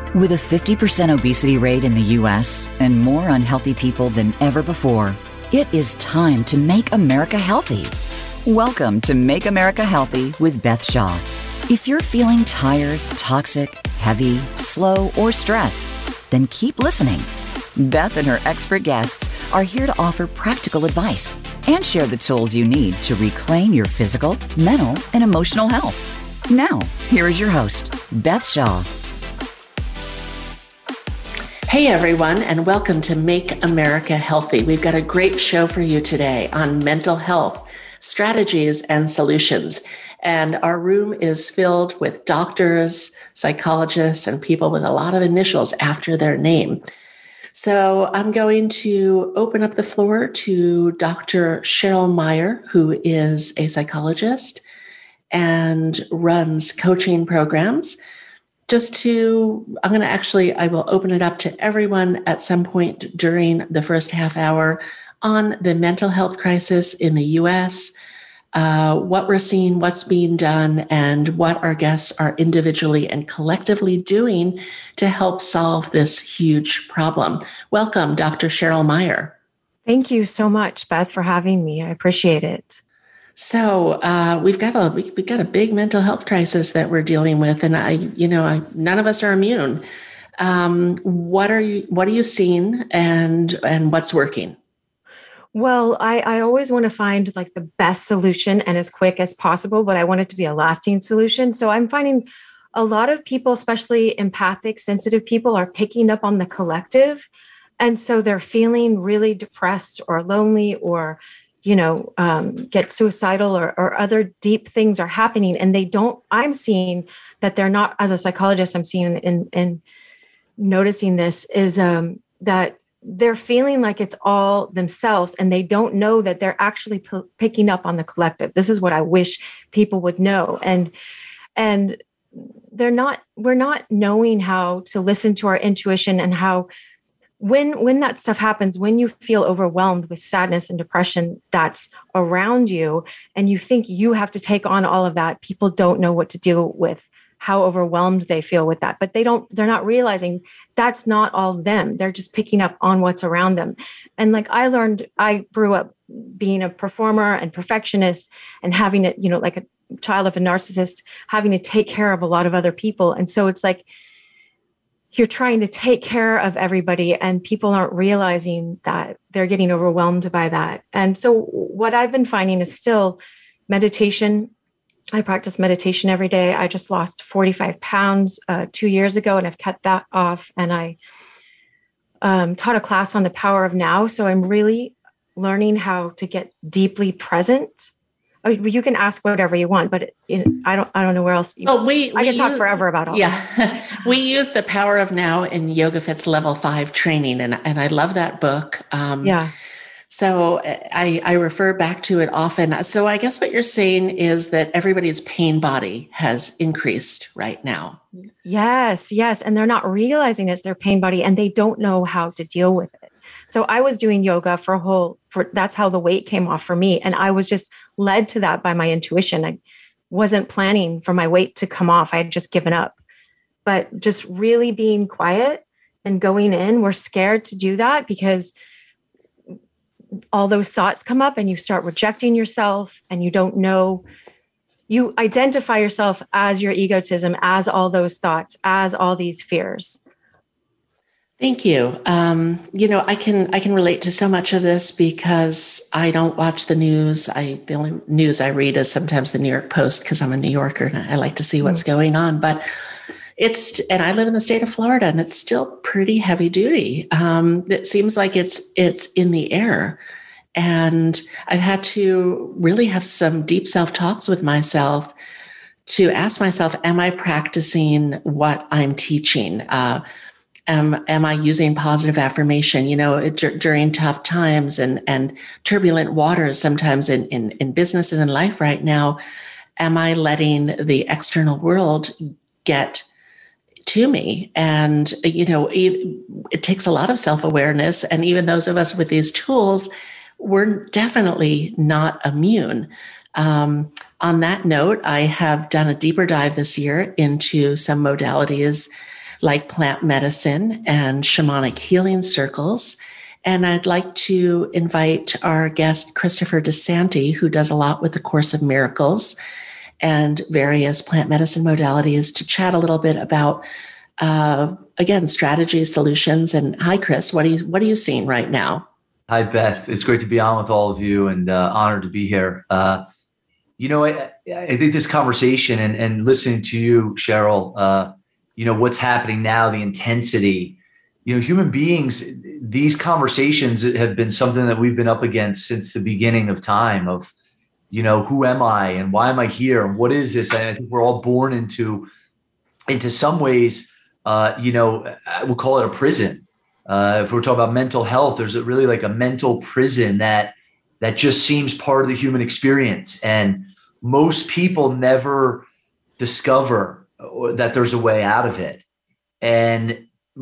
With a 50% obesity rate in the U.S. and more unhealthy people than ever before, it is time to make America healthy. Welcome to Make America Healthy with Beth Shaw. If you're feeling tired, toxic, heavy, slow, or stressed, then keep listening. Beth and her expert guests are here to offer practical advice and share the tools you need to reclaim your physical, mental, and emotional health. Now, here is your host, Beth Shaw. Hey everyone, and welcome to Make America Healthy. We've got a great show for you today on mental health, strategies, and solutions. And our room is filled with doctors, psychologists, and people with a lot of initials after their name. So I'm going to open up the floor to Dr. Cheryl Meyer, who is a psychologist and runs coaching programs. I will open it up to everyone at some point during the first half hour on the mental health crisis in the U.S., what we're seeing, what's being done, and what our guests are individually and collectively doing to help solve this huge problem. Welcome, Dr. Cheryl Meyer. Thank you so much, Beth, for having me. I appreciate it. So we've got a big mental health crisis that we're dealing with, and none of us are immune. What are you seeing, and what's working? Well, I always want to find like the best solution and as quick as possible, but I want it to be a lasting solution. So I'm finding a lot of people, especially empathic, sensitive people, are picking up on the collective, and so they're feeling really depressed or lonely or get suicidal or other deep things are happening. And I'm seeing that they're not, as a psychologist, I'm seeing and noticing this is that they're feeling like it's all themselves and they don't know that they're actually picking up on the collective. This is what I wish people would know. And we're not knowing how to listen to our intuition and how when that stuff happens, when you feel overwhelmed with sadness and depression that's around you, and you think you have to take on all of that, people don't know what to do with how overwhelmed they feel with that. But they're not realizing that's not all them. They're just picking up on what's around them. And like I grew up being a performer and perfectionist and having it, like a child of a narcissist, having to take care of a lot of other people. And so it's like, you're trying to take care of everybody and people aren't realizing that they're getting overwhelmed by that. And so what I've been finding is still meditation. I practice meditation every day. I just lost 45 pounds 2 years ago and I've kept that off. And I taught a class on the power of now. So I'm really learning how to get deeply present. You can ask whatever you want, but I don't know where else. I can talk forever about all. Yeah, we use the Power of Now in Yoga Fit's Level 5 training, and I love that book. So I refer back to it often. So I guess what you're saying is that everybody's pain body has increased right now. Yes, and they're not realizing it's their pain body, and they don't know how to deal with it. So I was doing yoga that's how the weight came off for me. And I was just led to that by my intuition. I wasn't planning for my weight to come off. I had just given up, but just really being quiet and going in, we're scared to do that because all those thoughts come up and you start rejecting yourself and you don't know, you identify yourself as your egotism, as all those thoughts, as all these fears. Thank you. I can relate to so much of this because I don't watch the news. The only news I read is sometimes the New York Post because I'm a New Yorker and I like to see what's going on. But and I live in the state of Florida and it's still pretty heavy duty. It seems like it's in the air. And I've had to really have some deep self-talks with myself to ask myself, am I practicing what I'm teaching? Am I using positive affirmation, during tough times and turbulent waters, sometimes in business and in life right now? Am I letting the external world get to me? And, it takes a lot of self-awareness. And even those of us with these tools, we're definitely not immune. On that note, I have done a deeper dive this year into some modalities like plant medicine and shamanic healing circles. And I'd like to invite our guest, Christopher DeSanti, who does a lot with the Course of Miracles and various plant medicine modalities, to chat a little bit about, again, strategies, solutions. And hi, Chris, what are you seeing right now? Hi, Beth. It's great to be on with all of you, and honored to be here. I think this conversation and listening to you, Cheryl, what's happening now, the intensity, human beings, these conversations have been something that we've been up against since the beginning of time of, who am I and why am I here? And what is this? I think we're all born into some ways, we'll call it a prison. If we're talking about mental health, there's really like a mental prison that just seems part of the human experience. And most people never discover that there's a way out of it. And,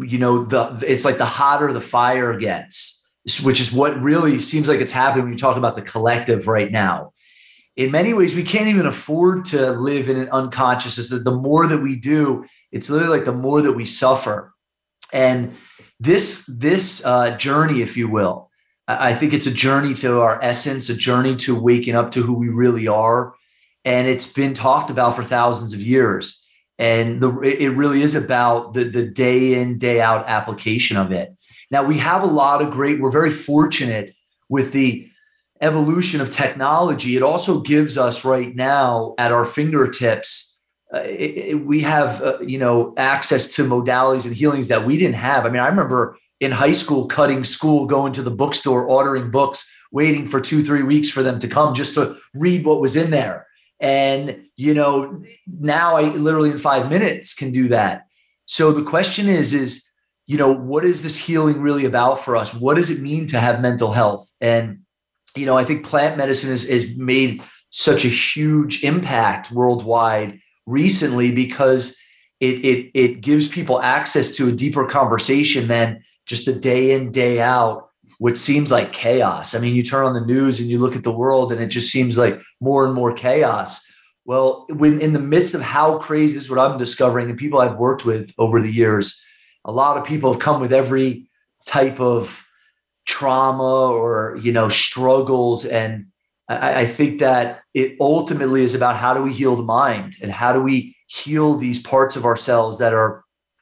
it's like the hotter the fire gets, which is what really seems like it's happening when you talk about the collective right now. In many ways, we can't even afford to live in an unconsciousness. The more that we do, it's literally like the more that we suffer. And this journey, if you will, I think it's a journey to our essence, a journey to waking up to who we really are. And it's been talked about for thousands of years. And it really is about the day in, day out application of it. Now, we have a lot of we're very fortunate with the evolution of technology. It also gives us right now at our fingertips, we have, access to modalities and healings that we didn't have. I mean, I remember in high school, cutting school, going to the bookstore, ordering books, waiting for 2-3 weeks for them to come just to read what was in there. And, now I literally in 5 minutes can do that. So the question is, what is this healing really about for us? What does it mean to have mental health? And, I think plant medicine has made such a huge impact worldwide recently because it gives people access to a deeper conversation than just a day in, day out, which seems like chaos. I mean, you turn on the news and you look at the world and it just seems like more and more chaos. Well, when in the midst of how crazy, this is what I'm discovering, and people I've worked with over the years, a lot of people have come with every type of trauma or, struggles. And I think that it ultimately is about how do we heal the mind and how do we heal these parts of ourselves that are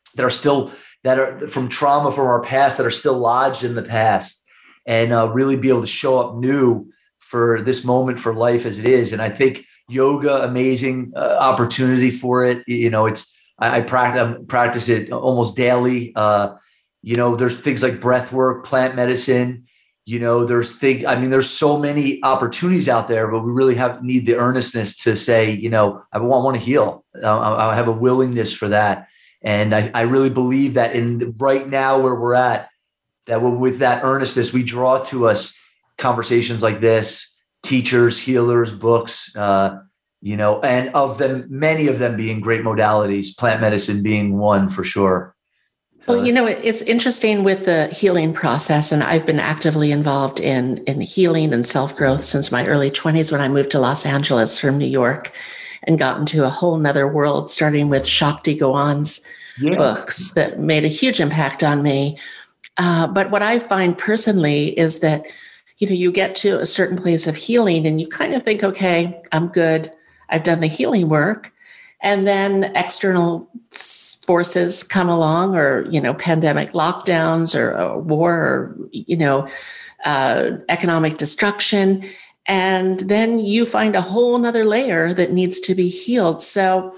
from trauma from our past, that are still lodged in the past, and really be able to show up new for this moment, for life as it is. And I think yoga, amazing opportunity for it. I practice it almost daily. There's things like breath work, plant medicine. There's so many opportunities out there, but we really need the earnestness to say, I want to heal. I have a willingness for that. And I really believe that right now where we're at, that with that earnestness, we draw to us conversations like this, teachers, healers, books, and of them, many of them being great modalities, plant medicine being one for sure. Well, it's interesting with the healing process, and I've been actively involved in healing and self-growth since my early 20s when I moved to Los Angeles from New York and got into a whole nother world, starting with Shakti Gawan's books that made a huge impact on me. But what I find personally is that, you get to a certain place of healing and you kind of think, okay, I'm good. I've done the healing work. And then external forces come along, or, pandemic lockdowns or war, or, economic destruction. And then you find a whole nother layer that needs to be healed. So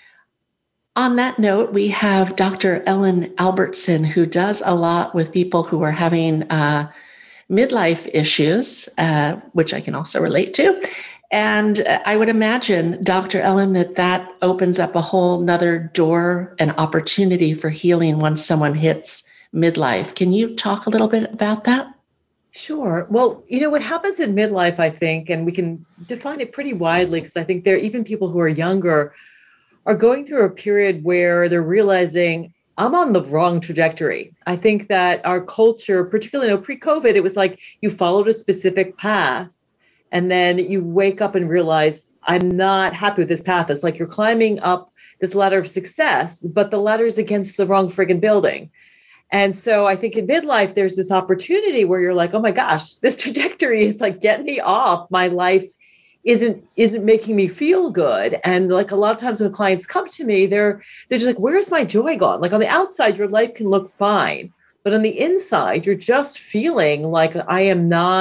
on that note, we have Dr. Ellen Albertson, who does a lot with people who are having midlife issues, which I can also relate to. And I would imagine, Dr. Ellen, that opens up a whole nother door and opportunity for healing once someone hits midlife. Can you talk a little bit about that? Sure. Well, what happens in midlife, I think, and we can define it pretty widely, because I think there are even people who are younger are going through a period where they're realizing, I'm on the wrong trajectory. I think that our culture, particularly pre-COVID, it was like you followed a specific path and then you wake up and realize I'm not happy with this path. It's like you're climbing up this ladder of success, but the ladder is against the wrong friggin' building. And so I think in midlife, there's this opportunity where you're like, oh my gosh, this trajectory is like getting me off. My life isn't making me feel good. And like a lot of times when clients come to me, they're just like, where's my joy gone? Like on the outside, your life can look fine, but on the inside, you're just feeling like I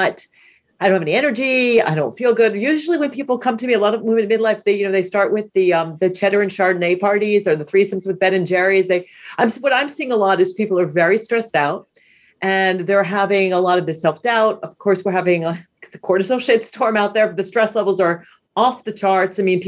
don't have any energy. I don't feel good. Usually when people come to me, a lot of women in midlife, they start with the cheddar and Chardonnay parties or the threesomes with Ben and Jerry's. What I'm seeing a lot is people are very stressed out and they're having a lot of this self-doubt. Of course, we're having a cortisol shitstorm out there, but the stress levels are off the charts. I mean,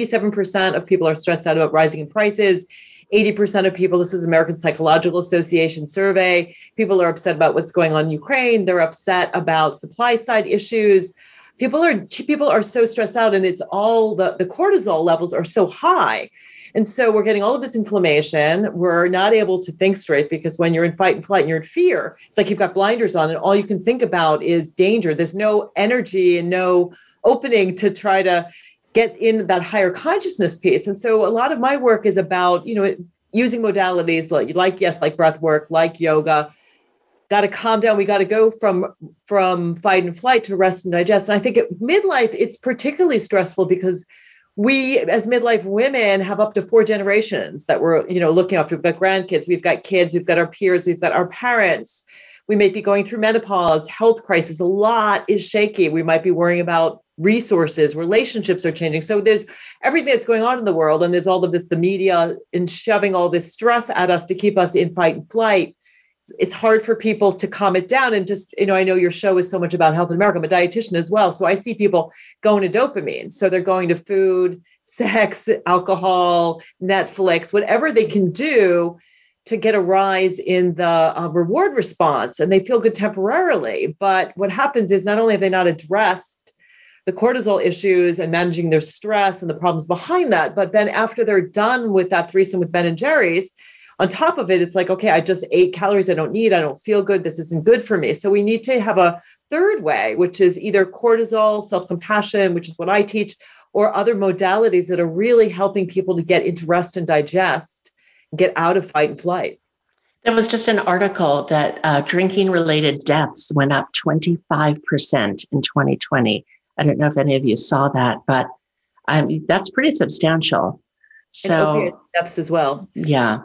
87% of people are stressed out about rising in prices. 80% of people, this is American Psychological Association survey, people are upset about what's going on in Ukraine. They're upset about supply side issues. People are so stressed out, and it's all the cortisol levels are so high. And so we're getting all of this inflammation. We're not able to think straight because when you're in fight and flight and you're in fear, it's like you've got blinders on and all you can think about is danger. There's no energy and no opening to try to get in that higher consciousness piece. And so a lot of my work is about, using modalities like breath work, like yoga. Got to calm down. We got to go from fight and flight to rest and digest. And I think at midlife, it's particularly stressful because we, as midlife women, have up to 4 generations that we're, looking after. We've got grandkids, we've got kids, we've got our peers, we've got our parents. We may be going through menopause, health crisis. A lot is shaky. We might be worrying about resources, relationships are changing. So there's everything that's going on in the world. And there's all of this, the media and shoving all this stress at us to keep us in fight and flight. It's hard for people to calm it down. And just, I know your show is so much about health in America. I'm a dietitian as well. So I see people going to dopamine. So they're going to food, sex, alcohol, Netflix, whatever they can do to get a rise in the reward response. And they feel good temporarily. But what happens is not only have they not addressed the cortisol issues and managing their stress and the problems behind that, but then after they're done with that threesome with Ben and Jerry's, on top of it, it's like, okay, I just ate calories I don't need. I don't feel good. This isn't good for me. So we need to have a third way, which is either cortisol, self-compassion, which is what I teach, or other modalities that are really helping people to get into rest and digest, get out of fight and flight. There was just an article that drinking-related deaths went up 25% in 2020. I don't know if any of you saw that, but that's pretty substantial. So and deaths as well. Yeah.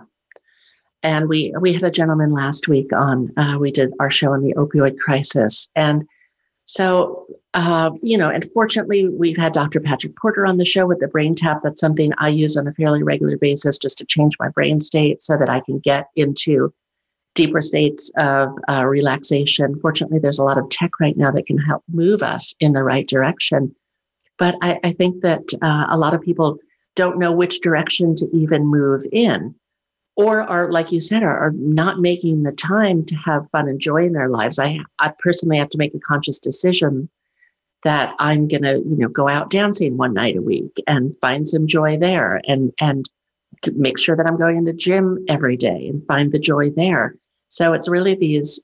And we had a gentleman last week on, we did our show on the opioid crisis. And so, and fortunately, we've had Dr. Patrick Porter on the show with the brain tap. That's something I use on a fairly regular basis just to change my brain state so that I can get into deeper states of relaxation. Fortunately, there's a lot of tech right now that can help move us in the right direction. But I think that a lot of people don't know which direction to even move in, or are, like you said, are not making the time to have fun and joy in their lives. I personally have to make a conscious decision that I'm going to, go out dancing one night a week and find some joy there, and to make sure that I'm going in the gym every day and find the joy there. So it's really these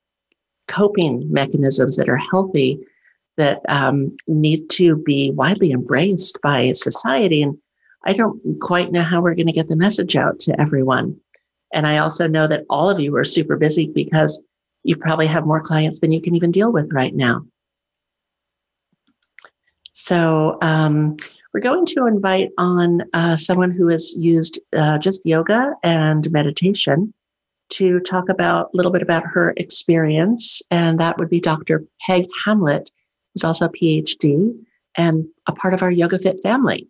coping mechanisms that are healthy that need to be widely embraced by society. And I don't quite know how we're going to get the message out to everyone. And I also know that all of you are super busy because you probably have more clients than you can even deal with right now. So we're going to invite on someone who has used just yoga and meditation to talk a little bit about her experience. And that would be Dr. Peg Hamlet, who's also a PhD and a part of our Yoga Fit family.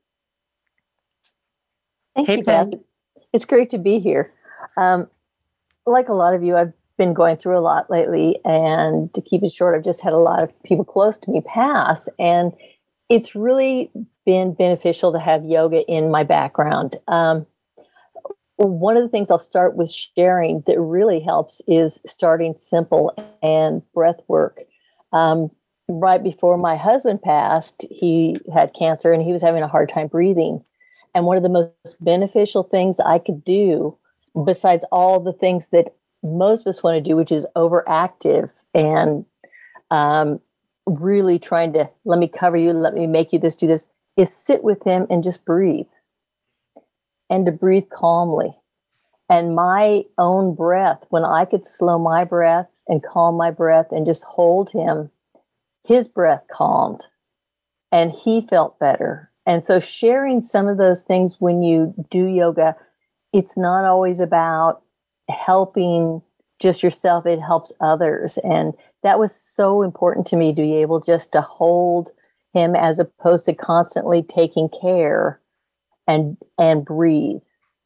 Thank you, Beth. It's great to be here. Like a lot of you, I've been going through a lot lately. And to keep it short, I've just had a lot of people close to me pass. And it's really been beneficial to have yoga in my background. One of the things I'll start with sharing that really helps is starting simple and breath work. Right before my husband passed, he had cancer and he was having a hard time breathing. And one of the most beneficial things I could do, besides all the things that most of us want to do, which is overactive and really trying to, let me cover you, let me make you this, do this, is sit with him and just breathe, and to breathe calmly. And my own breath, when I could slow my breath and calm my breath and just hold him, his breath calmed and he felt better. And so sharing some of those things when you do yoga, it's not always about helping just yourself, it helps others. And that was so important to me, to be able just to hold him as opposed to constantly taking care and breathe.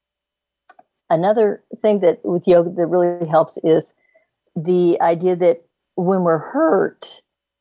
Another thing that with yoga that really helps is the idea that when we're hurt,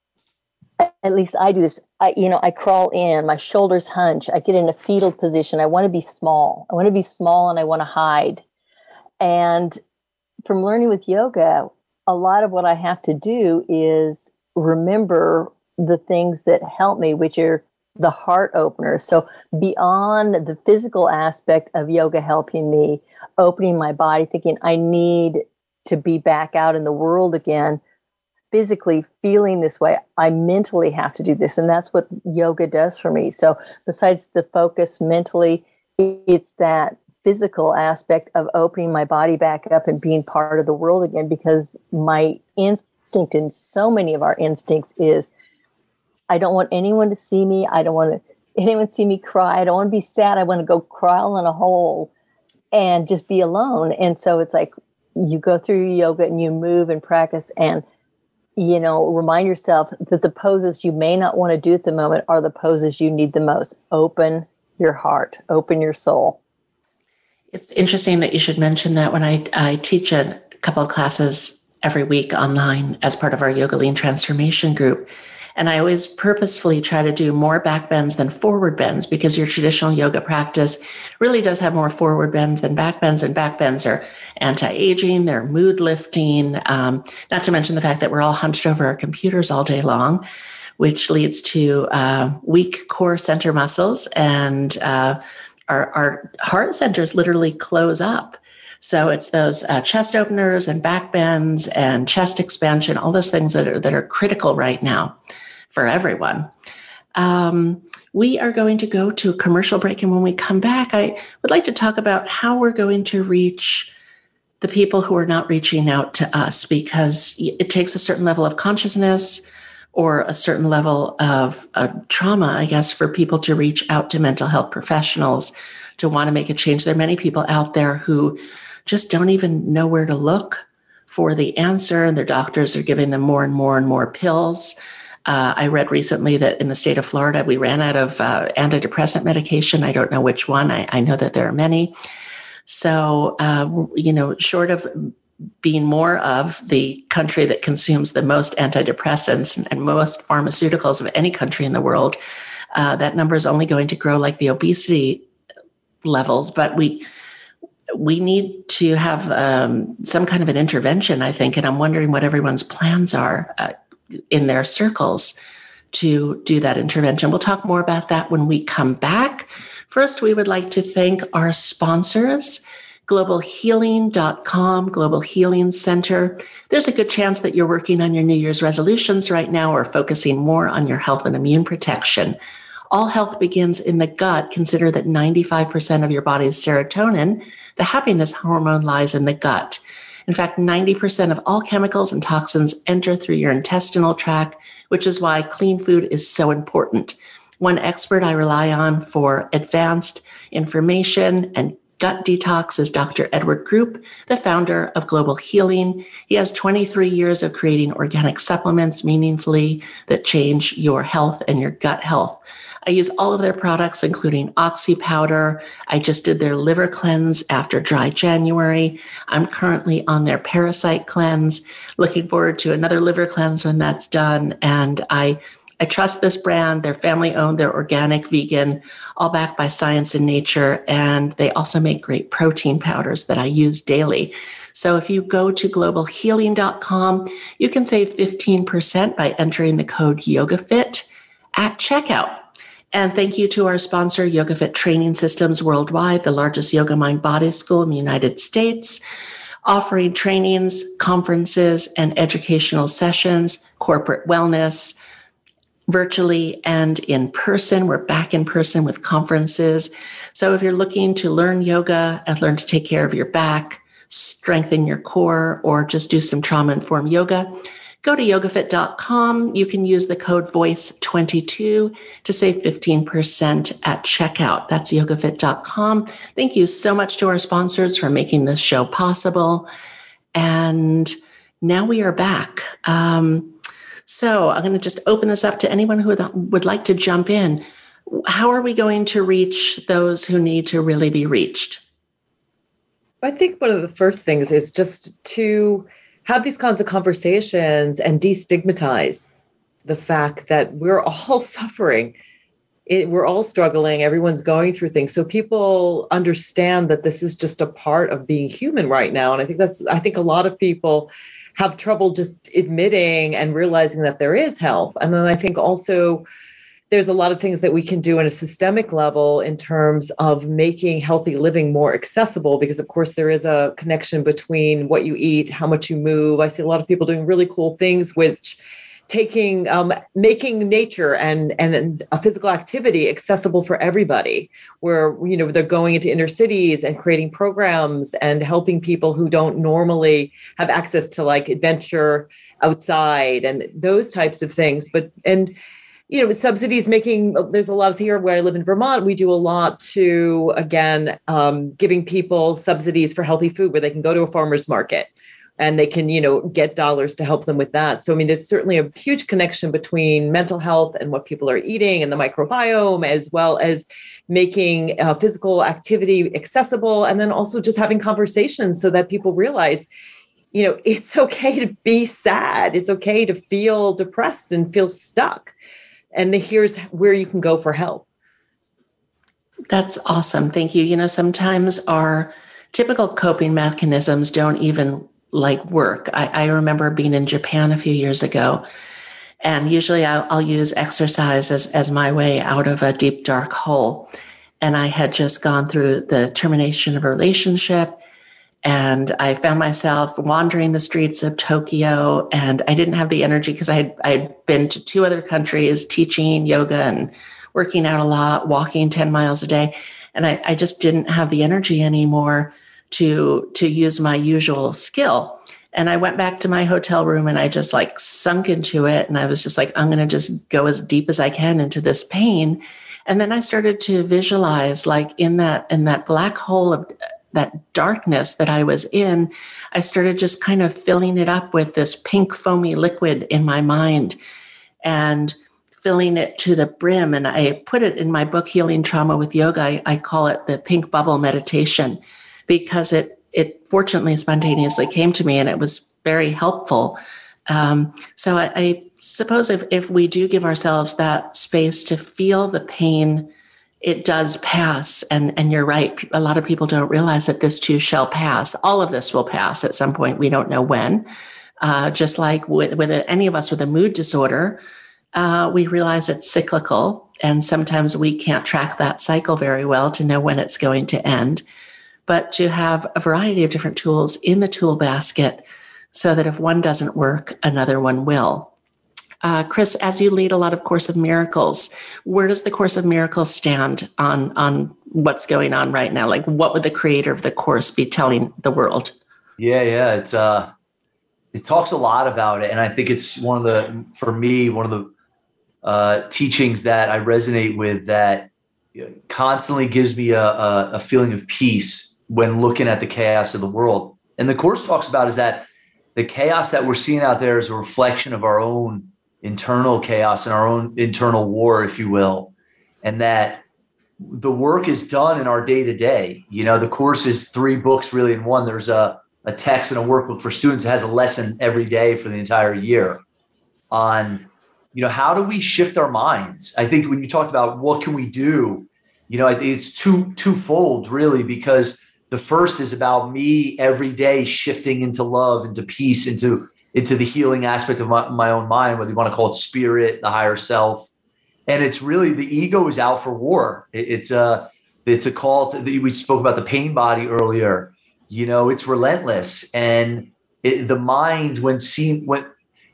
at least I do this, I crawl in, my shoulders hunch, I get in a fetal position. I want to be small. And I want to hide. And from learning with yoga, a lot of what I have to do is remember the things that help me, which are the heart openers. So beyond the physical aspect of yoga helping me, opening my body, thinking I need to be back out in the world again, physically feeling this way, I mentally have to do this. And that's what yoga does for me. So besides the focus mentally, it's that physical aspect of opening my body back up and being part of the world again, because my instinct, and so many of our instincts, is I don't want anyone to see me. I don't want anyone to see me cry. I don't want to be sad. I want to go crawl in a hole and just be alone. And so it's like you go through yoga and you move and practice and, remind yourself that the poses you may not want to do at the moment are the poses you need the most. Open your heart, open your soul. It's interesting that you should mention that. When I teach a couple of classes every week online as part of our Yoga Lean Transformation group. And I always purposefully try to do more back bends than forward bends, because your traditional yoga practice really does have more forward bends than back bends. And back bends are anti-aging, they're mood lifting, not to mention the fact that we're all hunched over our computers all day long, which leads to weak core center muscles, and our heart centers literally close up. So it's those chest openers and back bends and chest expansion, all those things that are critical right now for everyone. We are going to go to a commercial break. And when we come back, I would like to talk about how we're going to reach the people who are not reaching out to us, because it takes a certain level of consciousness or a certain level of trauma, I guess, for people to reach out to mental health professionals to want to make a change. There are many people out there who just don't even know where to look for the answer, and their doctors are giving them more and more and more pills. I read recently that in the state of Florida, we ran out of antidepressant medication. I don't know which one. I know that there are many. So, short of being more of the country that consumes the most antidepressants and most pharmaceuticals of any country in the world, that number is only going to grow like the obesity levels. But we need to have some kind of an intervention, I think. And I'm wondering what everyone's plans are in their circles to do that intervention. We'll talk more about that when we come back. First, we would like to thank our sponsors, globalhealing.com, Global Healing Center. There's a good chance that you're working on your New Year's resolutions right now, or focusing more on your health and immune protection. All health begins in the gut. Consider that 95% of your body's serotonin, the happiness hormone, lies in the gut. In fact, 90% of all chemicals and toxins enter through your intestinal tract, which is why clean food is so important. One expert I rely on for advanced information and gut detox is Dr. Edward Group, the founder of Global Healing. He has 23 years of creating organic supplements meaningfully that change your health and your gut health. I use all of their products, including Oxy Powder. I just did their liver cleanse after dry January. I'm currently on their parasite cleanse. Looking forward to another liver cleanse when that's done. And I trust this brand. They're family owned, they're organic, vegan, all backed by science and nature. And they also make great protein powders that I use daily. So if you go to globalhealing.com, you can save 15% by entering the code YogaFit at checkout. And thank you to our sponsor, YogaFit Training Systems Worldwide, the largest yoga mind body school in the United States, offering trainings, conferences, and educational sessions, corporate wellness, virtually and in person. We're back in person with conferences. So if you're looking to learn yoga and learn to take care of your back, strengthen your core, or just do some trauma-informed yoga, go to yogafit.com. You can use the code VOICE22 to save 15% at checkout. That's yogafit.com. Thank you so much to our sponsors for making this show possible. And now we are back. So I'm going to just open this up to anyone who would like to jump in. How are we going to reach those who need to really be reached? I think one of the first things is just to have these kinds of conversations and destigmatize the fact that we're all suffering. We're all struggling. Everyone's going through things. So people understand that this is just a part of being human right now. And I think a lot of people have trouble just admitting and realizing that there is help. And then I think also there's a lot of things that we can do on a systemic level in terms of making healthy living more accessible, because of course there is a connection between what you eat, how much you move. I see a lot of people doing really cool things which making nature and a physical activity accessible for everybody, where, they're going into inner cities and creating programs and helping people who don't normally have access to like adventure outside and those types of things. With subsidies there's a lot of here where I live in Vermont, we do a lot to, again, giving people subsidies for healthy food where they can go to a farmer's market and they can, get dollars to help them with that. So, there's certainly a huge connection between mental health and what people are eating and the microbiome, as well as making physical activity accessible. And then also just having conversations so that people realize, it's okay to be sad. It's okay to feel depressed and feel stuck. And here's where you can go for help. That's awesome. Thank you. Sometimes our typical coping mechanisms don't even work. I remember being in Japan a few years ago, and usually I'll use exercise as my way out of a deep, dark hole. And I had just gone through the termination of a relationship, and I found myself wandering the streets of Tokyo, and I didn't have the energy because I had been to 2 other countries teaching yoga and working out a lot, walking 10 miles a day. And I just didn't have the energy anymore to use my usual skill. And I went back to my hotel room and I just sunk into it. And I was just I'm going to just go as deep as I can into this pain. And then I started to visualize in that black hole of that darkness that I was in, I started just kind of filling it up with this pink foamy liquid in my mind and filling it to the brim. And I put it in my book, Healing Trauma with Yoga. I call it the pink bubble meditation, because it fortunately spontaneously came to me and it was very helpful. So I suppose if we do give ourselves that space to feel the pain, it does pass. And you're right. A lot of people don't realize that this too shall pass. All of this will pass at some point. We don't know when. Just like with any of us with a mood disorder, we realize it's cyclical. And sometimes we can't track that cycle very well to know when it's going to end. But to have a variety of different tools in the tool basket so that if one doesn't work, another one will. Chris, as you lead a lot of Course of Miracles, where does the Course of Miracles stand on what's going on right now? What would the creator of the course be telling the world? Yeah. It talks a lot about it. And I think it's one of the teachings that I resonate with, that constantly gives me a feeling of peace when looking at the chaos of the world. And the course talks about is that the chaos that we're seeing out there is a reflection of our own internal chaos and our own internal war, if you will. And that the work is done in our day-to-day. The course is 3 books really in one. There's a text and a workbook for students that has a lesson every day for the entire year on, how do we shift our minds? I think when you talked about what can we do, it's twofold really, because the first is about me every day shifting into love, into peace, into the healing aspect of my own mind, whether you want to call it spirit, the higher self. And it's really, the ego is out for war. It's a call to, we spoke about the pain body earlier. It's relentless. And the mind, when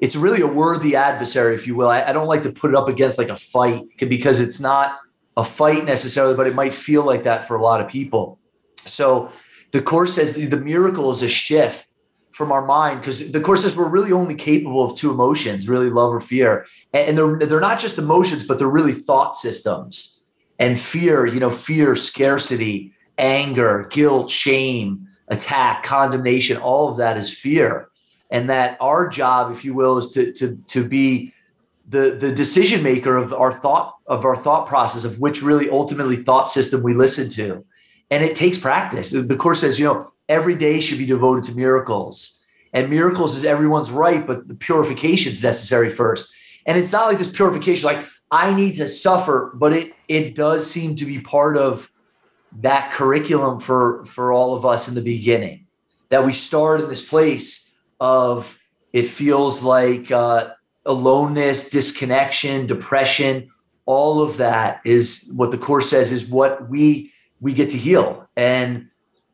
it's really a worthy adversary, if you will. I don't like to put it up against like a fight because it's not a fight necessarily, but it might feel like that for a lot of people. So the Course says the miracle is a shift from our mind, because the Course says we're really only capable of two emotions, really love or fear. And they're not just emotions, but they're really thought systems. And fear, fear, scarcity, anger, guilt, shame, attack, condemnation, all of that is fear. And that our job, if you will, is to be the decision maker of our thought process, of which really ultimately thought system we listen to. And it takes practice. The Course says, every day should be devoted to miracles. And miracles is everyone's right, but the purification is necessary first. And it's not like this purification, like I need to suffer, but it does seem to be part of that curriculum for all of us in the beginning, that we start in this place of, it feels like aloneness, disconnection, depression, all of that is what the Course says is what we get to heal. And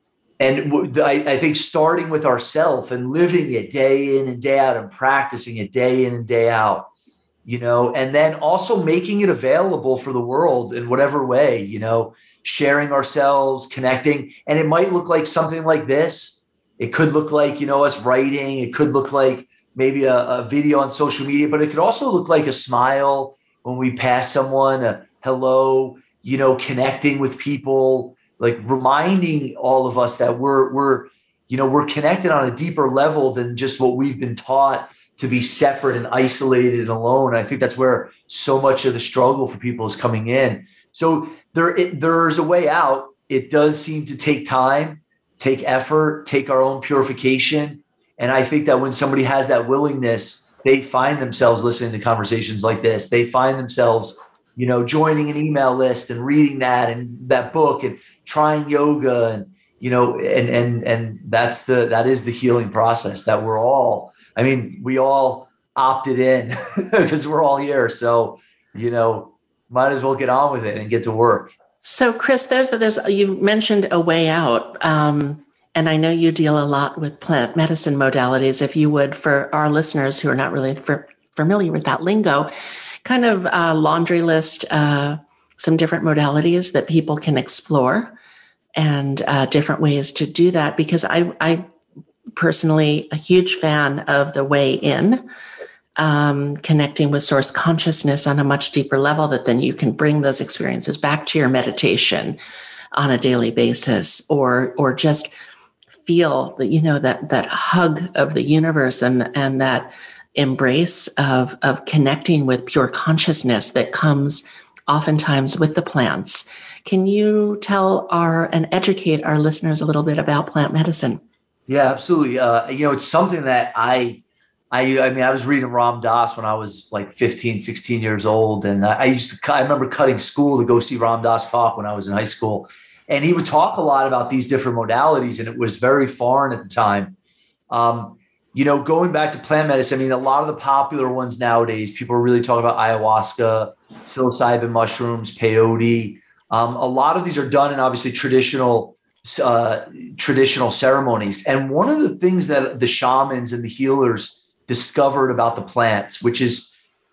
I think starting with ourselves and living it day in and day out and practicing it day in and day out, and then also making it available for the world in whatever way, sharing ourselves, connecting. And it might look like something like this. It could look like, us writing. It could look like maybe a video on social media, but it could also look like a smile when we pass someone, a hello, connecting with people, like reminding all of us that we're connected on a deeper level than just what we've been taught to be separate and isolated and alone. I think that's where so much of the struggle for people is coming in. So there's a way out. It does seem to take time, take effort, take our own purification. And I think that when somebody has that willingness, they find themselves listening to conversations like this. They find themselves, joining an email list and reading that book and trying yoga and, and that is the healing process that we all opted in because we're all here. So, might as well get on with it and get to work. So Chris, you mentioned a way out. And I know you deal a lot with plant medicine modalities. If you would, for our listeners who are not really familiar with that lingo, kind of laundry list some different modalities that people can explore and different ways to do that. Because I personally a huge fan of the way in, connecting with source consciousness on a much deeper level, that then you can bring those experiences back to your meditation on a daily basis, or just feel that hug of the universe and that embrace of connecting with pure consciousness that comes oftentimes with the plants. Can you tell and educate our listeners a little bit about plant medicine? Yeah, absolutely. It's something that I was reading Ram Dass when I was like 15, 16 years old. And I remember cutting school to go see Ram Dass talk when I was in high school. And he would talk a lot about these different modalities, and it was very foreign at the time. Going back to plant medicine, a lot of the popular ones nowadays, people are really talking about ayahuasca, psilocybin mushrooms, peyote. A lot of these are done in obviously traditional ceremonies. And one of the things that the shamans and the healers discovered about the plants, which is,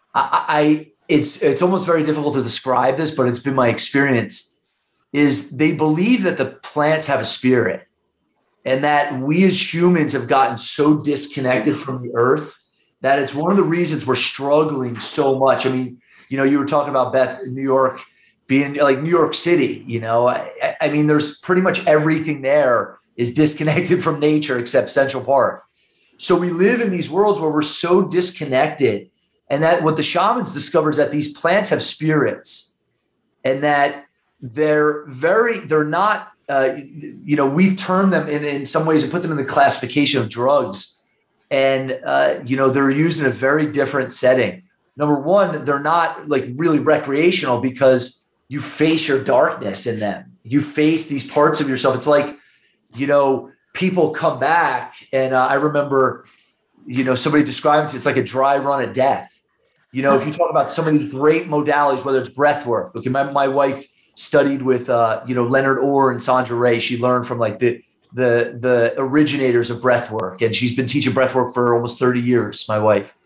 it's almost very difficult to describe this, but it's been my experience, is they believe that the plants have a spirit, and that we as humans have gotten so disconnected from the earth that it's one of the reasons we're struggling so much. You were talking about, Beth, in New York being like New York City, there's pretty much everything there is disconnected from nature except Central Park. So we live in these worlds where we're so disconnected, and that what the shamans discover is that these plants have spirits, and that they're not, we've termed them in some ways and put them in the classification of drugs. And, they're used in a very different setting. Number one, they're not like really recreational because you face your darkness in them. You face these parts of yourself. It's like, people come back. And I remember, somebody described it, it's like a dry run of death. If you talk about some of these great modalities, whether it's breath work, okay, my wife studied with, Leonard Orr and Sandra Ray. She learned from like the originators of breath work. And she's been teaching breath work for almost 30 years, my wife.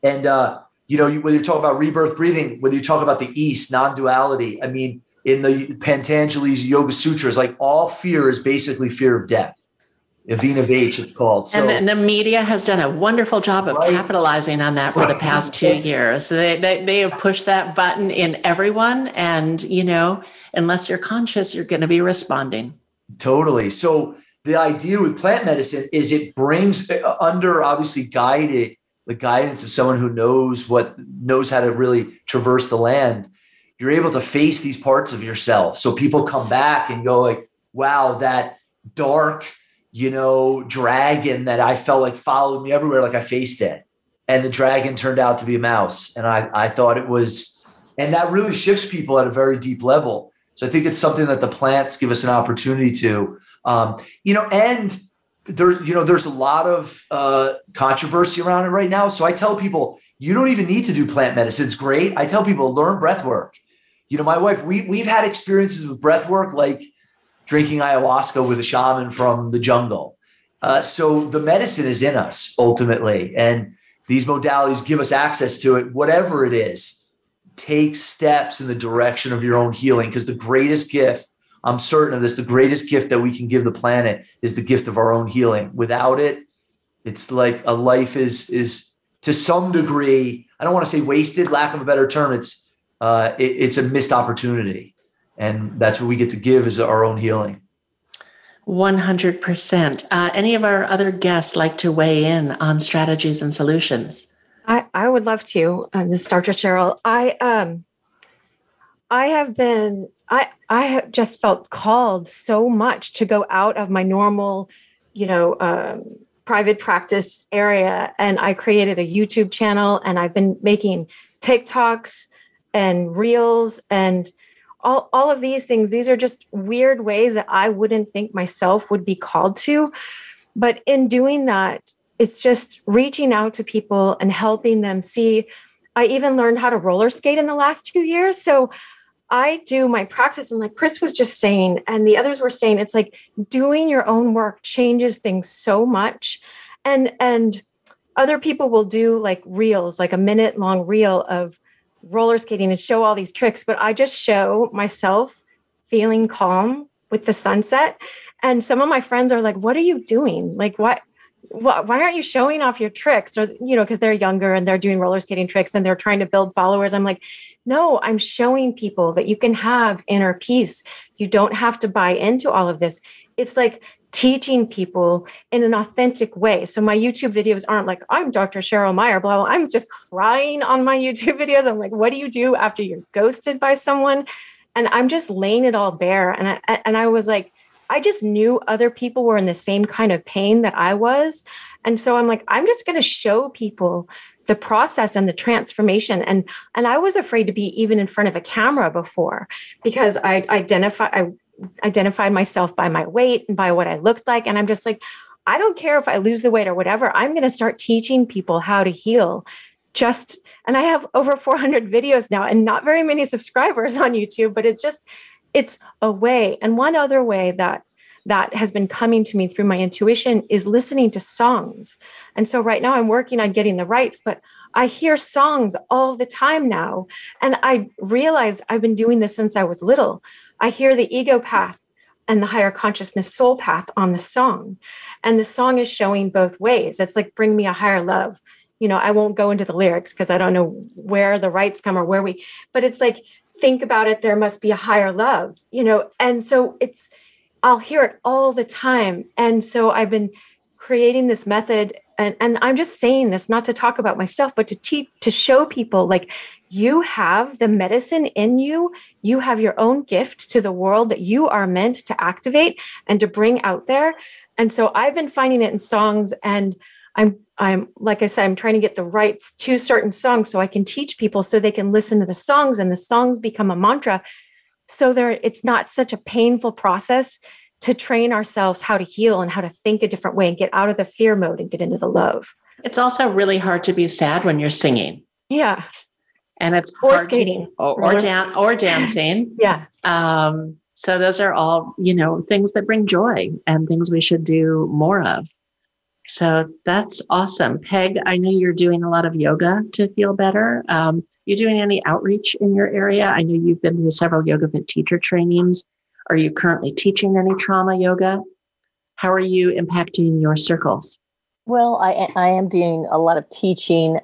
And, whether you talk about rebirth breathing, whether you talk about the East, non-duality, I mean, in the Patanjali's Yoga Sutras, like all fear is basically fear of death. Avina Vaich, it's called. So, and the media has done a wonderful job of capitalizing on that for the past 2 years. So they have pushed that button in everyone. And, unless you're conscious, you're going to be responding. Totally. So the idea with plant medicine is it brings under obviously the guidance of someone who knows how to really traverse the land. You're able to face these parts of yourself. So people come back and go like, wow, that dark, dragon that I felt like followed me everywhere. Like I faced it, and the dragon turned out to be a mouse. And I thought it was, and that really shifts people at a very deep level. So I think it's something that the plants give us an opportunity to, and there's a lot of controversy around it right now. So I tell people, you don't even need to do plant medicine. It's great. I tell people, learn breath work. My wife, we've had experiences with breath work, like drinking ayahuasca with a shaman from the jungle. So the medicine is in us ultimately. And these modalities give us access to it, whatever it is. Take steps in the direction of your own healing, because the greatest gift, I'm certain of this, the greatest gift that we can give the planet is the gift of our own healing. Without it, it's like a life is to some degree, I don't want to say wasted, lack of a better term. It's a missed opportunity. And that's what we get to give is our own healing. 100%. Any of our other guests like to weigh in on strategies and solutions? I would love to. This is Dr. Cheryl. I have just felt called so much to go out of my normal, private practice area. And I created a YouTube channel, and I've been making TikToks and Reels and all of these things. These are just weird ways that I wouldn't think myself would be called to. But in doing that, it's just reaching out to people and helping them see. I even learned how to roller skate in the last 2 years. So I do my practice, and like Chris was just saying, and the others were saying, it's like doing your own work changes things so much. And other people will do like reels, like a minute long reel of roller skating and show all these tricks, but I just show myself feeling calm with the sunset. And some of my friends are like, what are you doing? Like, why aren't you showing off your tricks? Or, because they're younger and they're doing roller skating tricks and they're trying to build followers. I'm like, no, I'm showing people that you can have inner peace. You don't have to buy into all of this. It's like teaching people in an authentic way. So my YouTube videos aren't like, I'm Dr. Cheryl Meyer, blah, blah. I'm just crying on my YouTube videos. I'm like, what do you do after you're ghosted by someone? And I'm just laying it all bare. And I was like, I just knew other people were in the same kind of pain that I was. And so I'm like, I'm just going to show people the process and the transformation. And I was afraid to be even in front of a camera before, because I identified myself by my weight and by what I looked like. And I'm just like, I don't care if I lose the weight or whatever. I'm going to start teaching people how to heal. And I have over 400 videos now and not very many subscribers on YouTube, but it's a way. And one other way that has been coming to me through my intuition is listening to songs. And so right now I'm working on getting the rights, but I hear songs all the time now. And I realize I've been doing this since I was little. I hear the ego path and the higher consciousness soul path on the song. And the song is showing both ways. It's like, bring me a higher love. I won't go into the lyrics because I don't know where the rights come or but it's like, think about it. There must be a higher love, and so I'll hear it all the time. And so I've been creating this method, and I'm just saying this, not to talk about myself, but to show people, like, you have the medicine in you. You have your own gift to the world that you are meant to activate and to bring out there. And so I've been finding it in songs, and I'm like I said, I'm trying to get the rights to certain songs so I can teach people so they can listen to the songs, and the songs become a mantra. So it's not such a painful process to train ourselves how to heal and how to think a different way and get out of the fear mode and get into the love. It's also really hard to be sad when you're singing. Yeah. And it's or hard skating or dancing. Yeah. So those are all, things that bring joy and things we should do more of. So that's awesome. Peg, I know you're doing a lot of yoga to feel better. You doing any outreach in your area? I know you've been through several yoga fit teacher trainings. Are you currently teaching any trauma yoga? How are you impacting your circles? Well, I am doing a lot of teaching.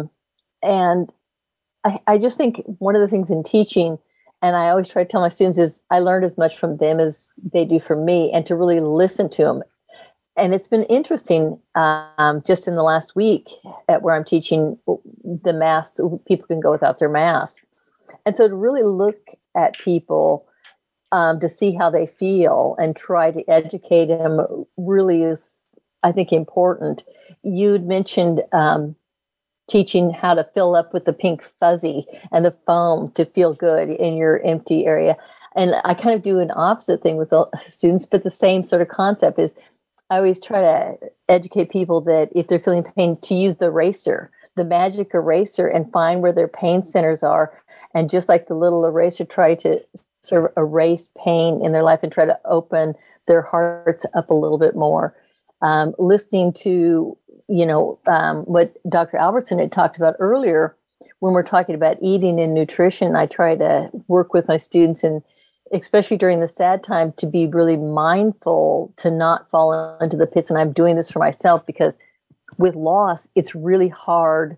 And I just think one of the things in teaching, and I always try to tell my students, is I learned as much from them as they do from me, and to really listen to them. And it's been interesting just in the last week at where I'm teaching the mask, people can go without their mask. And so to really look at people to see how they feel and try to educate them really is, I think, important. You'd mentioned teaching how to fill up with the pink fuzzy and the foam to feel good in your empty area. And I kind of do an opposite thing with the students, but the same sort of concept is I always try to educate people that if they're feeling pain, to use the eraser, the magic eraser, and find where their pain centers are. And just like the little eraser, try to sort of erase pain in their life and try to open their hearts up a little bit more. Listening to, what Dr. Albertson had talked about earlier, when we're talking about eating and nutrition, I try to work with my students, and especially during the sad time, to be really mindful to not fall into the pits. And I'm doing this for myself because with loss, it's really hard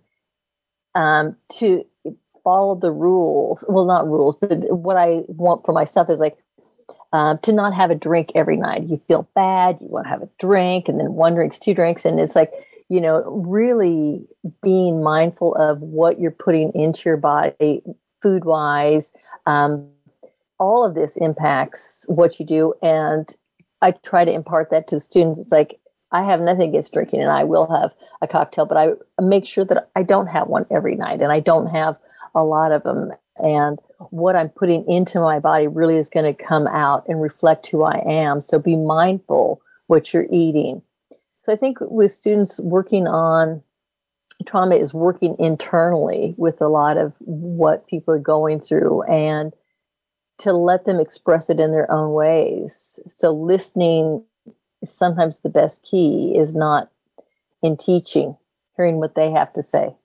to follow the rules. Well, not rules, but what I want for myself is like to not have a drink every night. You feel bad, you want to have a drink, and then one drink's two drinks. And it's like, really being mindful of what you're putting into your body food-wise. All of this impacts what you do. And I try to impart that to the students. It's like, I have nothing against drinking, and I will have a cocktail, but I make sure that I don't have one every night, and I don't have a lot of them. And what I'm putting into my body really is going to come out and reflect who I am. So be mindful what you're eating. So I think with students working on trauma is working internally with a lot of what people are going through, and to let them express it in their own ways. So listening is sometimes the best key, is not in teaching, hearing what they have to say.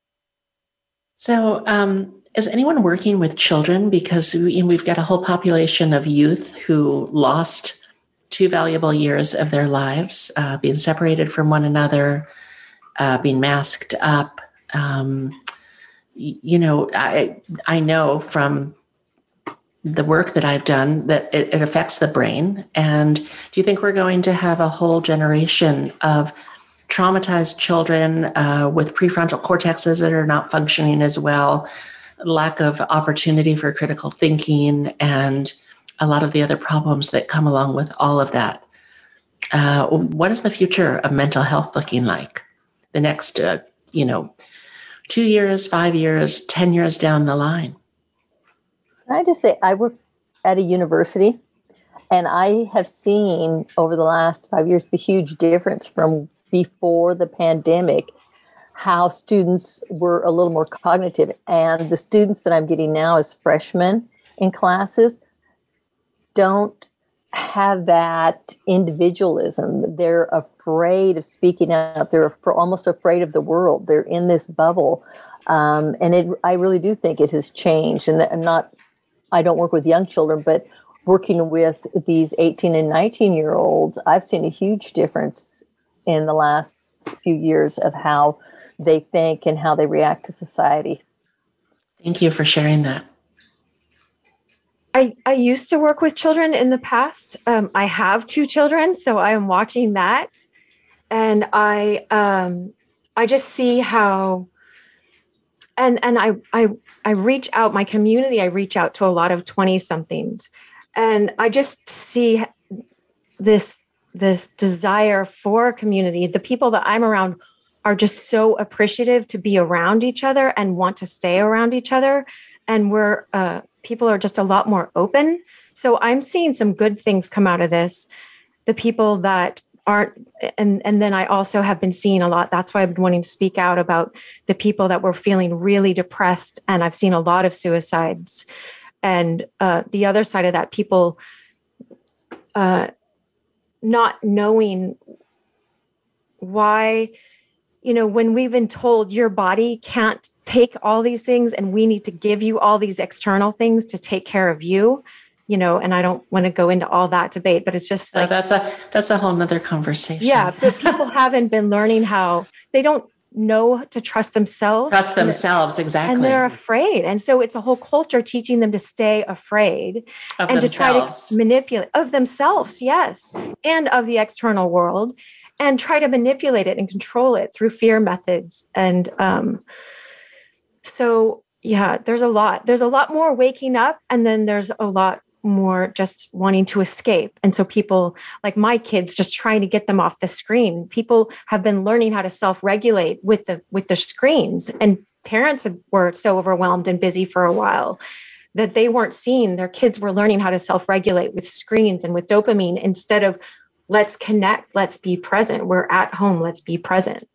So is anyone working with children? Because we've got a whole population of youth who lost 2 valuable years of their lives, being separated from one another, being masked up. I know from the work that I've done that it affects the brain. And do you think we're going to have a whole generation of traumatized children with prefrontal cortexes that are not functioning as well, lack of opportunity for critical thinking, and a lot of the other problems that come along with all of that? What is the future of mental health looking like the next, 2 years, 5 years, 10 years down the line? Can I just say, I work at a university, and I have seen over the last 5 years the huge difference from before the pandemic, how students were a little more cognitive. And the students that I'm getting now as freshmen in classes don't have that individualism. They're afraid of speaking out. They're almost afraid of the world. They're in this bubble. I really do think it has changed. And I don't work with young children, but working with these 18 and 19-year-olds, I've seen a huge difference in the last few years of how they think and how they react to society. Thank you for sharing that. I used to work with children in the past. I have 2 children, so I am watching that. And I just see how, and I reach out, my community, I reach out to a lot of 20-somethings. And I just see this desire for community. The people that I'm around are just so appreciative to be around each other and want to stay around each other. And people are just a lot more open. So I'm seeing some good things come out of this. The people that aren't, and then I also have been seeing a lot. That's why I've been wanting to speak out about the people that were feeling really depressed. And I've seen a lot of suicides. And the other side of that, people not knowing why, when we've been told your body can't take all these things and we need to give you all these external things to take care of you, and I don't want to go into all that debate, but it's just like, that's a whole nother conversation. Yeah. But people haven't been learning how they don't know to trust themselves. Exactly. And they're afraid. And so it's a whole culture teaching them to stay afraid and to try to manipulate of themselves. Yes. And of the external world, and try to manipulate it and control it through fear methods. And so, yeah, there's a lot more waking up, and then there's a lot more just wanting to escape. And so people like my kids, just trying to get them off the screen. People have been learning how to self-regulate with the screens, and parents were so overwhelmed and busy for a while that they weren't seeing their kids were learning how to self-regulate with screens and with dopamine instead of let's connect, let's be present. We're at home, let's be present.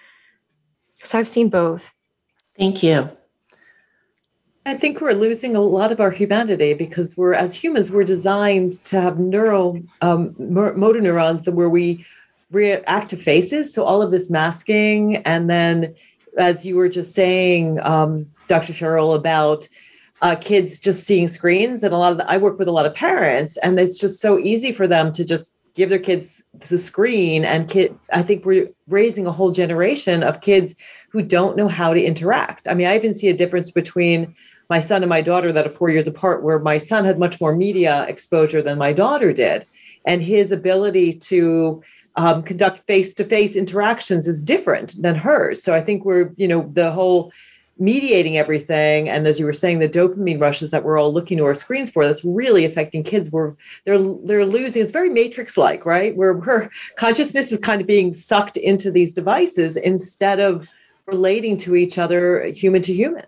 So I've seen both. Thank you. I think we're losing a lot of our humanity because as humans, we're designed to have motor neurons where we react to faces. So all of this masking. And then, as you were just saying, Dr. Cheryl, about kids just seeing screens, and I work with a lot of parents, and it's just so easy for them to just give their kids the screen. And I think we're raising a whole generation of kids who don't know how to interact. I mean, I even see a difference between my son and my daughter that are 4 years apart, where my son had much more media exposure than my daughter did. And his ability to conduct face-to-face interactions is different than hers. So I think we're, the whole mediating everything. And as you were saying, the dopamine rushes that we're all looking to our screens for, that's really affecting kids. They're losing, it's very Matrix-like, right? Where her consciousness is kind of being sucked into these devices instead of relating to each other, human to human.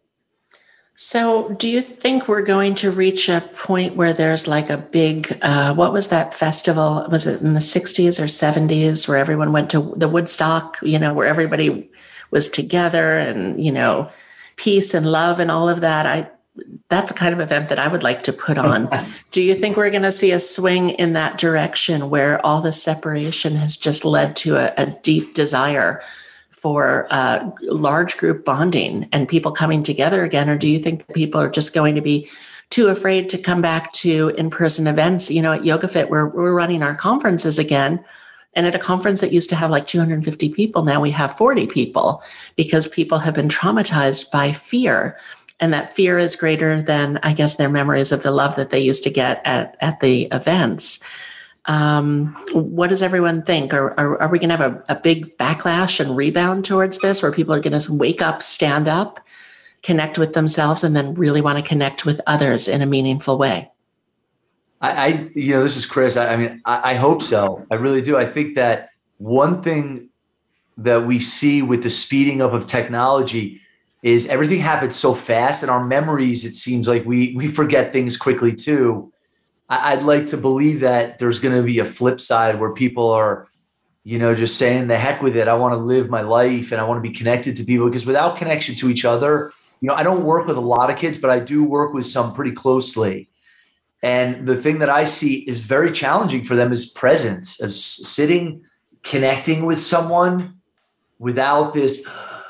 So do you think we're going to reach a point where there's like a big, what was that festival? Was it in the 60s or 70s where everyone went to the Woodstock, where everybody was together and, peace and love and all of that? That's a kind of event that I would like to put on. Do you think we're going to see a swing in that direction where all the separation has just led to a deep desire for large group bonding and people coming together again? Or do you think people are just going to be too afraid to come back to in-person events? At YogaFit, we're running our conferences again. And at a conference that used to have like 250 people, now we have 40 people because people have been traumatized by fear. And that fear is greater than, I guess, their memories of the love that they used to get at the events. What does everyone think? Are we going to have a big backlash and rebound towards this, where people are going to wake up, stand up, connect with themselves, and then really want to connect with others in a meaningful way? This is Chris. I hope so. I really do. I think that one thing that we see with the speeding up of technology is everything happens so fast, and our memories, it seems like we forget things quickly too. I'd like to believe that there's going to be a flip side where people are, just saying the heck with it. I want to live my life and I want to be connected to people, because without connection to each other, I don't work with a lot of kids, but I do work with some pretty closely. And the thing that I see is very challenging for them is presence, of sitting, connecting with someone without this,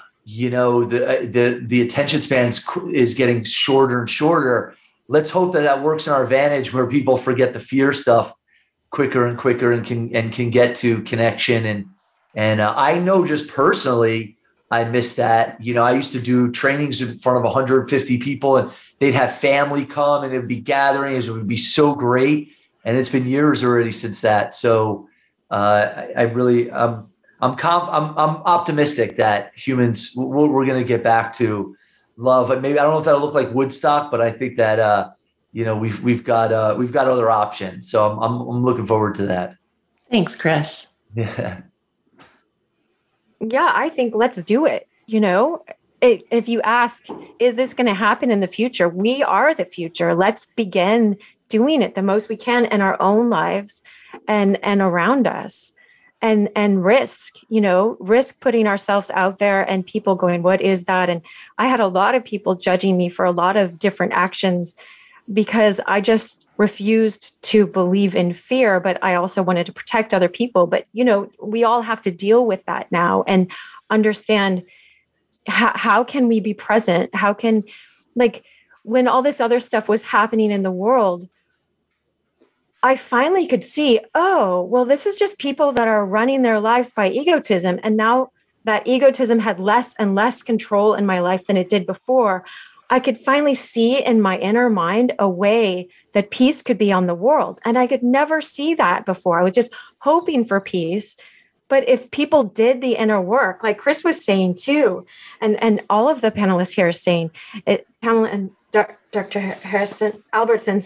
the attention span is getting shorter and shorter. Let's hope that works in our advantage, where people forget the fear stuff quicker and quicker and can get to connection. And I know just personally, I miss that. I used to do trainings in front of 150 people, and they'd have family come and it would be gatherings. It would be so great. And it's been years already since that. So I'm optimistic that humans, we're going to get back to love. Maybe I don't know if that'll look like Woodstock, but I think that we've got other options. So I'm looking forward to that. Thanks, Chris. Yeah. Yeah, I think let's do it. If you ask, is this going to happen in the future? We are the future. Let's begin doing it the most we can in our own lives and around us. And risk putting ourselves out there and people going, what is that? And I had a lot of people judging me for a lot of different actions because I just refused to believe in fear, but I also wanted to protect other people. But, we all have to deal with that now and understand how can we be present? How can, when all this other stuff was happening in the world, I finally could see, oh, well, this is just people that are running their lives by egotism. And now that egotism had less and less control in my life than it did before, I could finally see in my inner mind a way that peace could be on the world. And I could never see that before. I was just hoping for peace. But if people did the inner work, like Chris was saying too, and all of the panelists here are saying, Pamela and Dr. Albertson,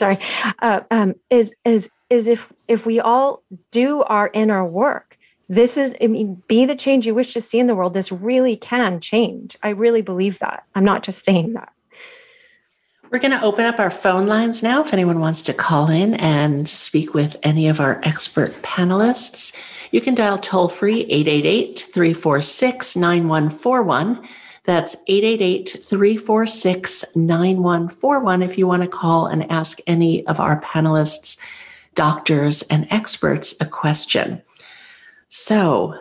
is if we all do our inner work, be the change you wish to see in the world. This really can change. I really believe that. I'm not just saying that. We're going to open up our phone lines now if anyone wants to call in and speak with any of our expert panelists. You can dial toll-free 888-346-9141. That's 888-346-9141 if you want to call and ask any of our panelists, doctors, and experts a question. So,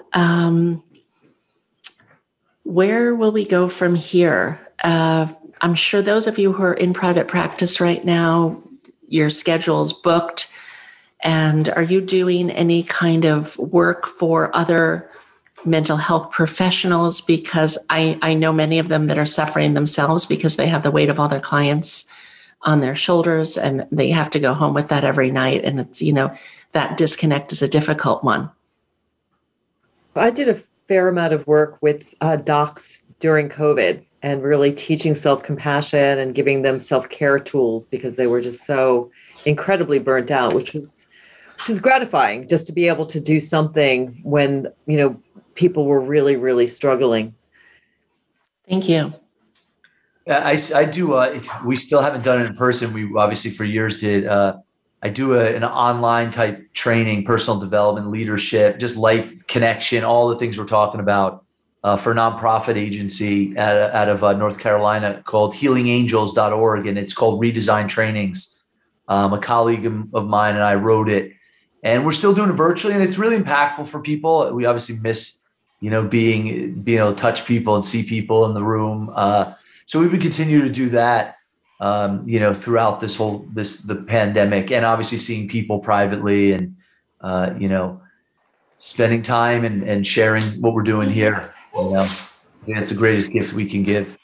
where will we go from here? I'm sure those of you who are in private practice right now, your schedule's booked. And are you doing any kind of work for other mental health professionals? Because I know many of them that are suffering themselves because they have the weight of all their clients on their shoulders and they have to go home with that every night. And it's, that disconnect is a difficult one. I did a fair amount of work with docs during COVID and really teaching self-compassion and giving them self-care tools because they were just so incredibly burnt out, which is gratifying just to be able to do something when, people were really, really struggling. Thank you. I do. We still haven't done it in person. We obviously for years did. I do an online type training, personal development, leadership, just life connection, all the things we're talking about for a nonprofit agency out of North Carolina called healingangels.org. And it's called Redesign Trainings. A colleague of mine and I wrote it. And we're still doing it virtually. And it's really impactful for people. We obviously miss, being able to touch people and see people in the room. So we would continue to do that. Throughout the pandemic, and obviously seeing people privately and, spending time and sharing what we're doing here. I think it's the greatest gift we can give.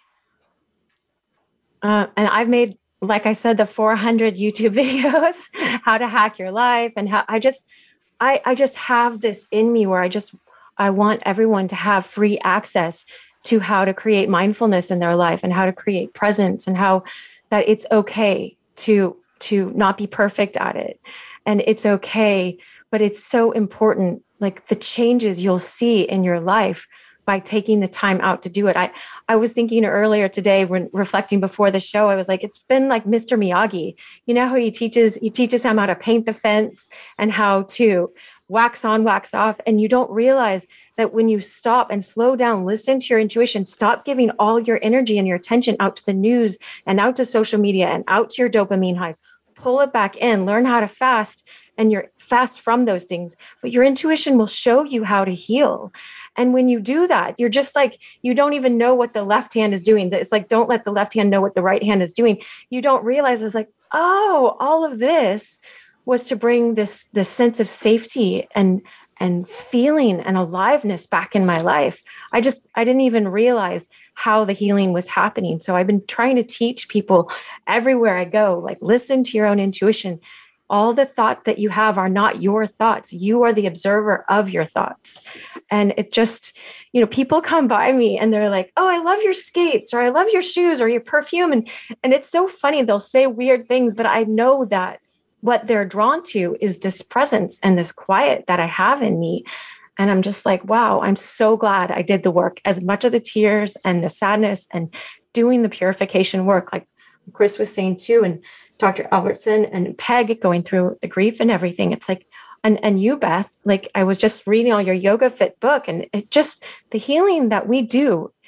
And I've made, like I said, the 400 YouTube videos, how to hack your life. And how I just have this in me where I want everyone to have free access to how to create mindfulness in their life and how to create presence and how that it's okay to not be perfect at it. And it's okay, but it's so important, like the changes you'll see in your life by taking the time out to do it. I was thinking earlier today when reflecting before the show, I was like, it's been like Mr. Miyagi. You know how he teaches him how to paint the fence and how to wax on, wax off. And you don't realize that when you stop and slow down, listen to your intuition, stop giving all your energy and your attention out to the news and out to social media and out to your dopamine highs, pull it back in, learn how to fast, and you're fast from those things. But your intuition will show you how to heal. And when you do that, you're just like, you don't even know what the left hand is doing. It's like, don't let the left hand know what the right hand is doing. You don't realize it's like, oh, all of this was to bring this sense of safety and feeling and aliveness back in my life. I didn't even realize how the healing was happening. So I've been trying to teach people everywhere I go, like, listen to your own intuition. All the thoughts that you have are not your thoughts. You are the observer of your thoughts. And it just, people come by me and they're like, oh, I love your skates, or I love your shoes, or your perfume. And it's so funny. They'll say weird things, but I know that what they're drawn to is this presence and this quiet that I have in me. And I'm just like, wow, I'm so glad I did the work, as much of the tears and the sadness and doing the purification work, like Chris was saying too, and Dr. Albertson and Peg going through the grief and everything. It's like, and you, Beth, like I was just reading all your Yoga Fit book, and it just, the healing that we do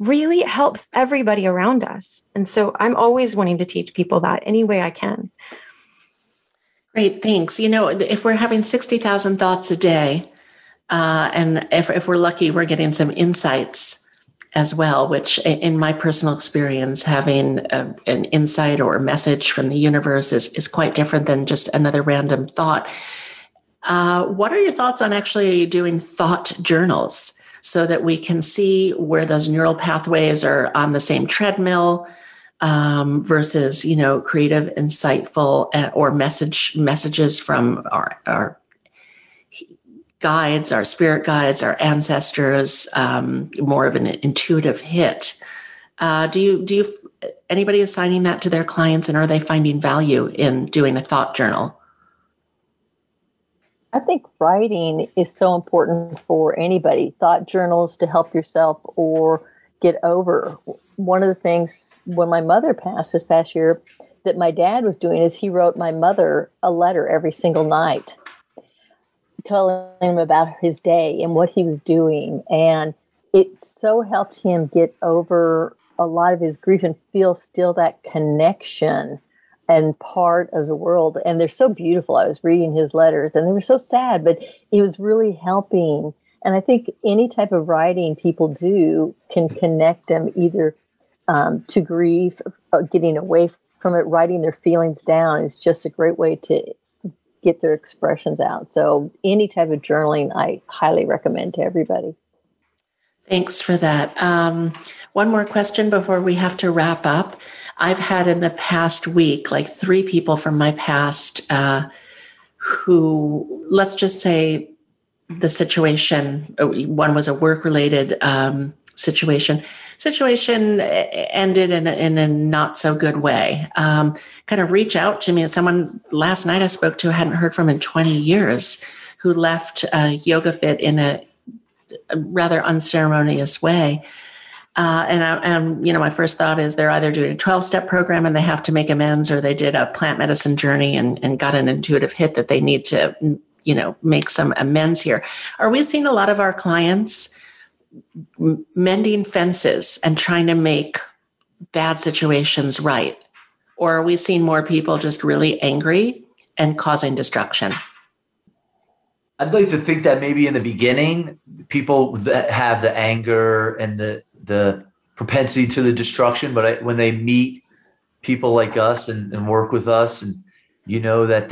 really helps everybody around us. And so I'm always wanting to teach people that any way I can. Great, thanks. If we're having 60,000 thoughts a day, and if we're lucky, we're getting some insights as well, which in my personal experience, having an insight or a message from the universe is quite different than just another random thought. What are your thoughts on actually doing thought journals so that we can see where those neural pathways are on the same treadmill versus, creative, insightful, or messages from our guides, our spirit guides, our ancestors, more of an intuitive hit. Do you anybody assigning that to their clients, and are they finding value in doing a thought journal? I think writing is so important for anybody. Thought journals to help yourself or get over. One of the things when my mother passed this past year that my dad was doing is he wrote my mother a letter every single night, telling him about his day and what he was doing. And it so helped him get over a lot of his grief and feel still that connection and part of the world. And they're so beautiful. I was reading his letters and they were so sad, but it was really helping. And I think any type of writing people do can connect them either to grief, getting away from it, writing their feelings down is just a great way to get their expressions out. So any type of journaling, I highly recommend to everybody. Thanks for that. One more question before we have to wrap up. I've had in the past week, 3 people from my past who, let's just say the situation, one was a work-related situation ended in a not so good way. Kind of reach out to me. Someone last night I spoke to, hadn't heard from in 20 years, who left Yoga Fit in a rather unceremonious way. And my first thought is they're either doing a 12-step program and they have to make amends, or they did a plant medicine journey and got an intuitive hit that they need to, make some amends here. Are we seeing a lot of our clients mending fences and trying to make bad situations right? Or are we seeing more people just really angry and causing destruction? I'd like to think that maybe in the beginning, people that have the anger and the propensity to the destruction, but when they meet people like us and work with us, and that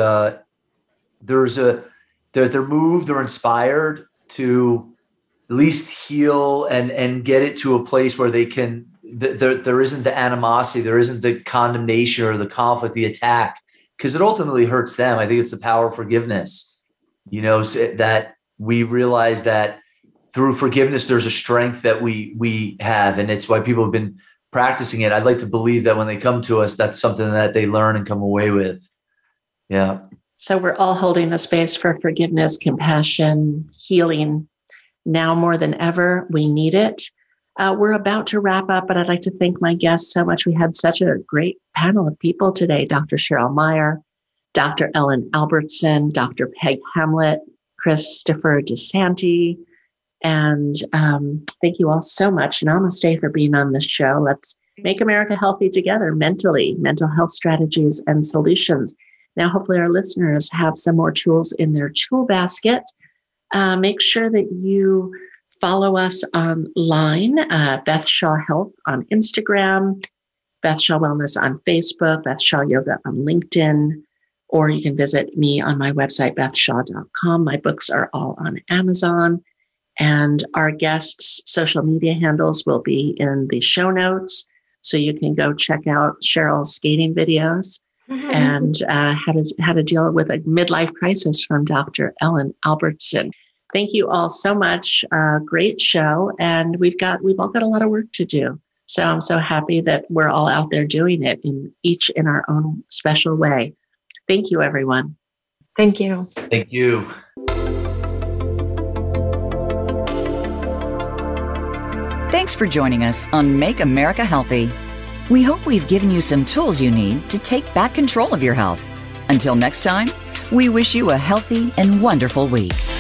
they're moved or inspired to at least heal and get it to a place where they can, there isn't the animosity, there isn't the condemnation or the conflict, the attack, because it ultimately hurts them. I think it's the power of forgiveness, that we realize that through forgiveness, there's a strength that we have, and it's why people have been practicing it. I'd like to believe that when they come to us, that's something that they learn and come away with. Yeah. So we're all holding a space for forgiveness, compassion, healing. Now more than ever, we need it. We're about to wrap up, but I'd like to thank my guests so much. We had such a great panel of people today. Dr. Cheryl Meyer, Dr. Ellen Albertson, Dr. Peg Hamlet, Christopher DeSanti, and thank you all so much. Namaste for being on this show. Let's make America healthy together mentally, mental health strategies and solutions. Now, hopefully our listeners have some more tools in their tool basket. Make sure that you follow us online, Beth Shaw Health on Instagram, Beth Shaw Wellness on Facebook, Beth Shaw Yoga on LinkedIn, or you can visit me on my website, bethshaw.com. My books are all on Amazon, and our guests' social media handles will be in the show notes, so you can go check out Cheryl's skating videos and how to deal with a midlife crisis from Dr. Ellen Albertson. Thank you all so much. Great show. And we've all got a lot of work to do. So I'm so happy that we're all out there doing it each in our own special way. Thank you, everyone. Thank you. Thank you. Thanks for joining us on Make America Healthy. We hope we've given you some tools you need to take back control of your health. Until next time, we wish you a healthy and wonderful week.